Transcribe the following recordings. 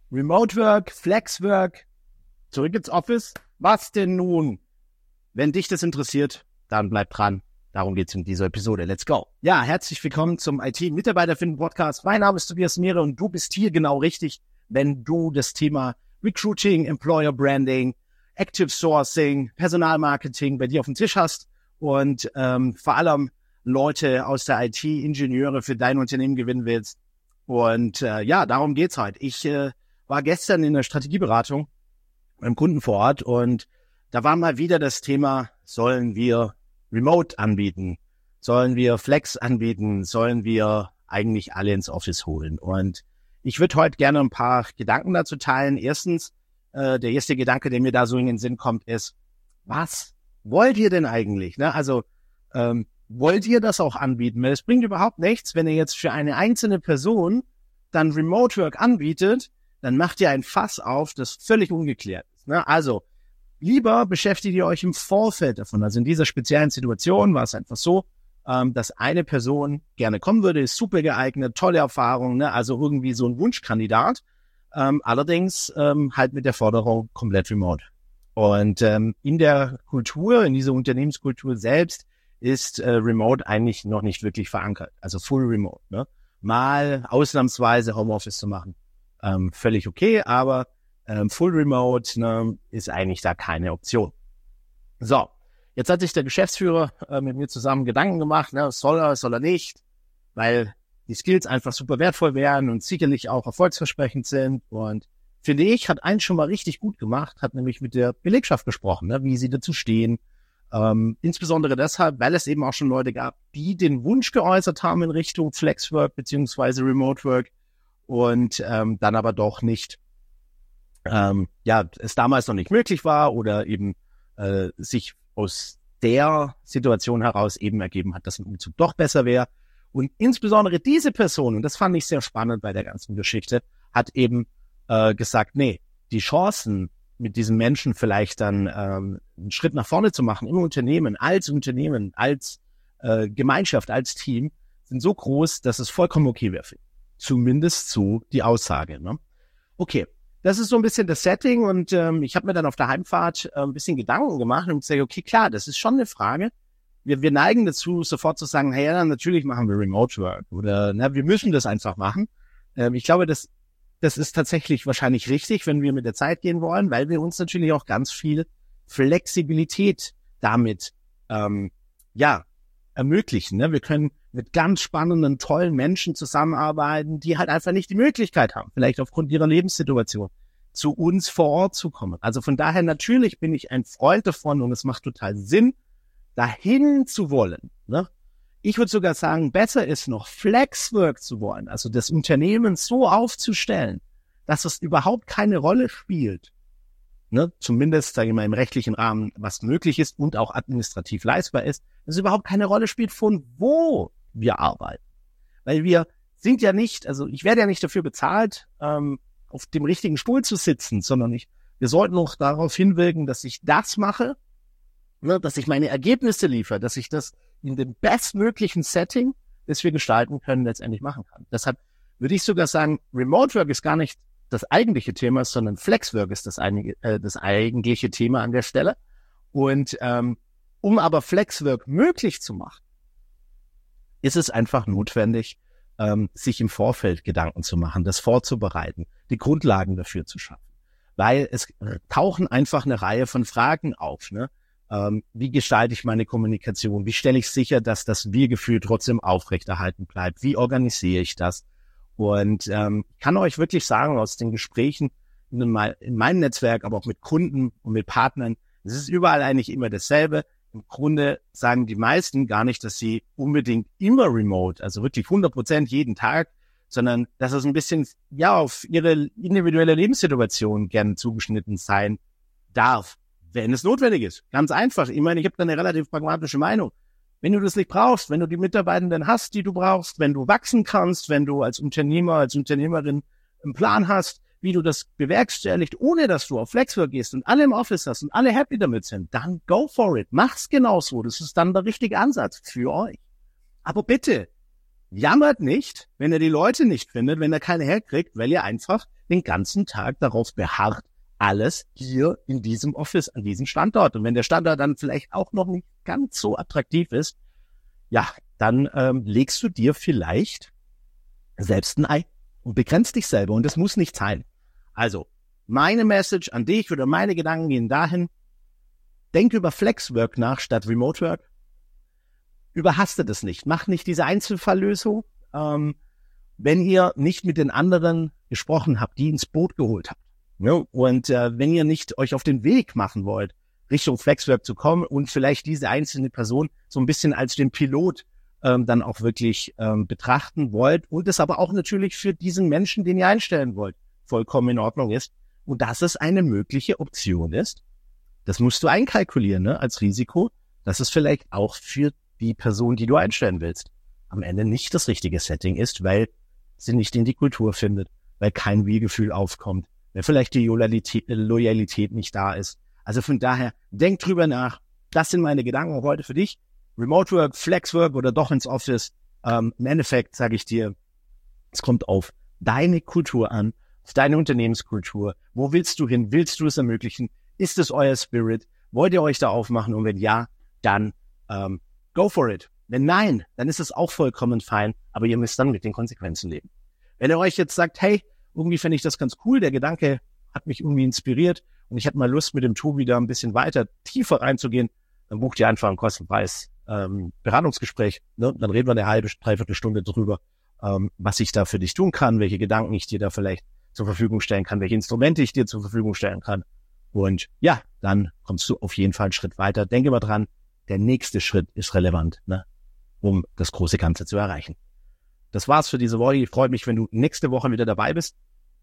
Remote Work, Flex Work, zurück ins Office. Was denn nun? Wenn dich das interessiert, dann bleib dran. Darum geht's in dieser Episode. Let's go. Ja, herzlich willkommen zum IT-Mitarbeiterfinden-Podcast. Mein Name ist Tobias Mehre und du bist hier genau richtig, wenn du das Thema Recruiting, Employer Branding, Active Sourcing, Personalmarketing bei dir auf dem Tisch hast und vor allem Leute aus der IT, Ingenieure für dein Unternehmen gewinnen willst. Und darum geht's heute. Ich war gestern in der Strategieberatung beim Kunden vor Ort und da war mal wieder das Thema, sollen wir Remote anbieten? Sollen wir Flex anbieten? Sollen wir eigentlich alle ins Office holen? Und ich würde heute gerne ein paar Gedanken dazu teilen. Erstens, der erste Gedanke, der mir da so in den Sinn kommt, ist, was wollt ihr denn eigentlich? Ne? Also wollt ihr das auch anbieten? Weil es bringt überhaupt nichts, wenn ihr jetzt für eine einzelne Person dann Remote Work anbietet, dann macht ihr ein Fass auf, das völlig ungeklärt ist. Ne? Also lieber beschäftigt ihr euch im Vorfeld davon. Also in dieser speziellen Situation war es einfach so, dass eine Person gerne kommen würde, ist super geeignet, tolle Erfahrung, ne? Also irgendwie so ein Wunschkandidat. Allerdings halt mit der Forderung komplett remote. Und in der Kultur, in dieser Unternehmenskultur selbst ist Remote eigentlich noch nicht wirklich verankert. Also Full Remote. Ne? Mal ausnahmsweise Homeoffice zu machen. Völlig okay, aber Full Remote ist eigentlich da keine Option. So, jetzt hat sich der Geschäftsführer mit mir zusammen Gedanken gemacht, ne, soll er nicht, weil die Skills einfach super wertvoll wären und sicherlich auch erfolgsversprechend sind. Und finde ich, hat eins schon mal richtig gut gemacht, hat nämlich mit der Belegschaft gesprochen, ne, wie sie dazu stehen. Insbesondere deshalb, weil es eben auch schon Leute gab, die den Wunsch geäußert haben in Richtung Flexwork beziehungsweise Remote Work und dann aber doch nicht, es damals noch nicht möglich war oder eben sich aus der Situation heraus eben ergeben hat, dass ein Umzug doch besser wäre. Und insbesondere diese Person, und das fand ich sehr spannend bei der ganzen Geschichte, hat eben gesagt, nee, die Chancen mit diesen Menschen vielleicht dann einen Schritt nach vorne zu machen im Unternehmen, als Gemeinschaft, als Team, sind so groß, dass es vollkommen okay wäre. Zumindest so die Aussage. Ne? Okay, das ist so ein bisschen das Setting und ich habe mir dann auf der Heimfahrt ein bisschen Gedanken gemacht und gesagt, okay, klar, das ist schon eine Frage. Wir neigen dazu, sofort zu sagen, hey, ja, natürlich machen wir Remote Work oder wir müssen das einfach machen. Ich glaube, das ist tatsächlich wahrscheinlich richtig, wenn wir mit der Zeit gehen wollen, weil wir uns natürlich auch ganz viel Flexibilität damit ermöglichen. Ne? Wir können mit ganz spannenden, tollen Menschen zusammenarbeiten, die halt einfach nicht die Möglichkeit haben, vielleicht aufgrund ihrer Lebenssituation, zu uns vor Ort zu kommen. Also von daher natürlich bin ich ein Freund davon und es macht total Sinn, dahin zu wollen. Ne? Ich würde sogar sagen, besser ist noch Flexwork zu wollen, also das Unternehmen so aufzustellen, dass es überhaupt keine Rolle spielt. Ne? Zumindest, sage ich mal, im rechtlichen Rahmen, was möglich ist und auch administrativ leistbar ist, dass es überhaupt keine Rolle spielt, von wo wir arbeiten. Weil wir sind ja nicht, also ich werde ja nicht dafür bezahlt, auf dem richtigen Stuhl zu sitzen, sondern wir sollten auch darauf hinwirken, dass ich das mache, ne, dass ich meine Ergebnisse liefere, dass ich das in dem bestmöglichen Setting, das wir gestalten können, letztendlich machen kann. Deshalb würde ich sogar sagen, Remote Work ist gar nicht das eigentliche Thema, sondern Flexwork ist das eigentliche Thema an der Stelle. Und um aber Flexwork möglich zu machen, ist es einfach notwendig, sich im Vorfeld Gedanken zu machen, das vorzubereiten, die Grundlagen dafür zu schaffen. Weil es tauchen einfach eine Reihe von Fragen auf. Ne? Wie gestalte ich meine Kommunikation? Wie stelle ich sicher, dass das Wir-Gefühl trotzdem aufrechterhalten bleibt? Wie organisiere ich das? Und ich kann euch wirklich sagen, aus den Gesprächen in meinem Netzwerk, aber auch mit Kunden und mit Partnern, es ist überall eigentlich immer dasselbe. Im Grunde sagen die meisten gar nicht, dass sie unbedingt immer remote, also wirklich 100% jeden Tag, sondern dass es ein bisschen auf ihre individuelle Lebenssituation gerne zugeschnitten sein darf, wenn es notwendig ist. Ganz einfach. Ich meine, ich habe da eine relativ pragmatische Meinung. Wenn du das nicht brauchst, wenn du die Mitarbeitenden hast, die du brauchst, wenn du wachsen kannst, wenn du als Unternehmer, als Unternehmerin einen Plan hast, wie du das bewerkstelligt, ohne dass du auf Flexwork gehst und alle im Office hast und alle happy damit sind, dann go for it. Mach's genauso. Das ist dann der richtige Ansatz für euch. Aber bitte, jammert nicht, wenn er die Leute nicht findet, wenn er keine herkriegt, weil ihr einfach den ganzen Tag darauf beharrt, alles hier in diesem Office, an diesem Standort. Und wenn der Standort dann vielleicht auch noch nicht ganz so attraktiv ist, ja, dann legst du dir vielleicht selbst ein Ei und begrenzt dich selber. Und das muss nicht sein. Also, meine Message an dich oder meine Gedanken gehen dahin, denk über Flexwork nach statt Remote Work. Überhastet es nicht. Macht nicht diese Einzelfalllösung. Wenn ihr nicht mit den anderen gesprochen habt, die ins Boot geholt habt. Ja, und wenn ihr nicht euch auf den Weg machen wollt, Richtung Flexwork zu kommen und vielleicht diese einzelne Person so ein bisschen als den Pilot dann auch wirklich betrachten wollt und es aber auch natürlich für diesen Menschen, den ihr einstellen wollt, vollkommen in Ordnung ist und dass es eine mögliche Option ist, das musst du einkalkulieren, ne, als Risiko, dass es vielleicht auch für die Person, die du einstellen willst, am Ende nicht das richtige Setting ist, weil sie nicht in die Kultur findet, weil kein Wir-Gefühl aufkommt, weil vielleicht die Loyalität nicht da ist. Also von daher, denk drüber nach. Das sind meine Gedanken heute für dich. Remote Work, Flexwork oder doch ins Office. Im Endeffekt sage ich dir, es kommt auf deine Kultur an, auf deine Unternehmenskultur. Wo willst du hin? Willst du es ermöglichen? Ist es euer Spirit? Wollt ihr euch da aufmachen? Und wenn ja, dann go for it. Wenn nein, dann ist es auch vollkommen fein, aber ihr müsst dann mit den Konsequenzen leben. Wenn ihr euch jetzt sagt, hey, irgendwie fände ich das ganz cool, der Gedanke hat mich irgendwie inspiriert und ich hätte mal Lust, mit dem Tobi da ein bisschen weiter, tiefer reinzugehen, dann bucht ihr einfach ein kostenfreies Beratungsgespräch. Ne? Dann reden wir eine halbe, dreiviertel Stunde drüber, was ich da für dich tun kann, welche Gedanken ich dir da vielleicht zur Verfügung stellen kann, welche Instrumente ich dir zur Verfügung stellen kann. Und ja, dann kommst du auf jeden Fall einen Schritt weiter. Denke mal dran, der nächste Schritt ist relevant, ne? Um das große Ganze zu erreichen. Das war's für diese Woche. Ich freue mich, wenn du nächste Woche wieder dabei bist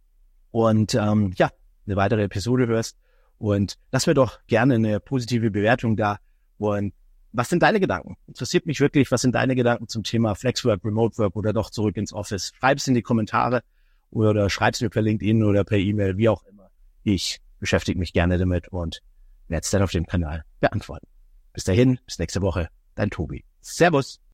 und ja, eine weitere Episode hörst. Und lass mir doch gerne eine positive Bewertung da. Und was sind deine Gedanken? Interessiert mich wirklich, was sind deine Gedanken zum Thema Flexwork, Remote Work oder doch zurück ins Office? Schreib's in die Kommentare oder schreib's mir per LinkedIn oder per E-Mail, wie auch immer. Ich beschäftige mich gerne damit und werde es dann auf dem Kanal beantworten. Bis dahin, bis nächste Woche, dein Tobi. Servus!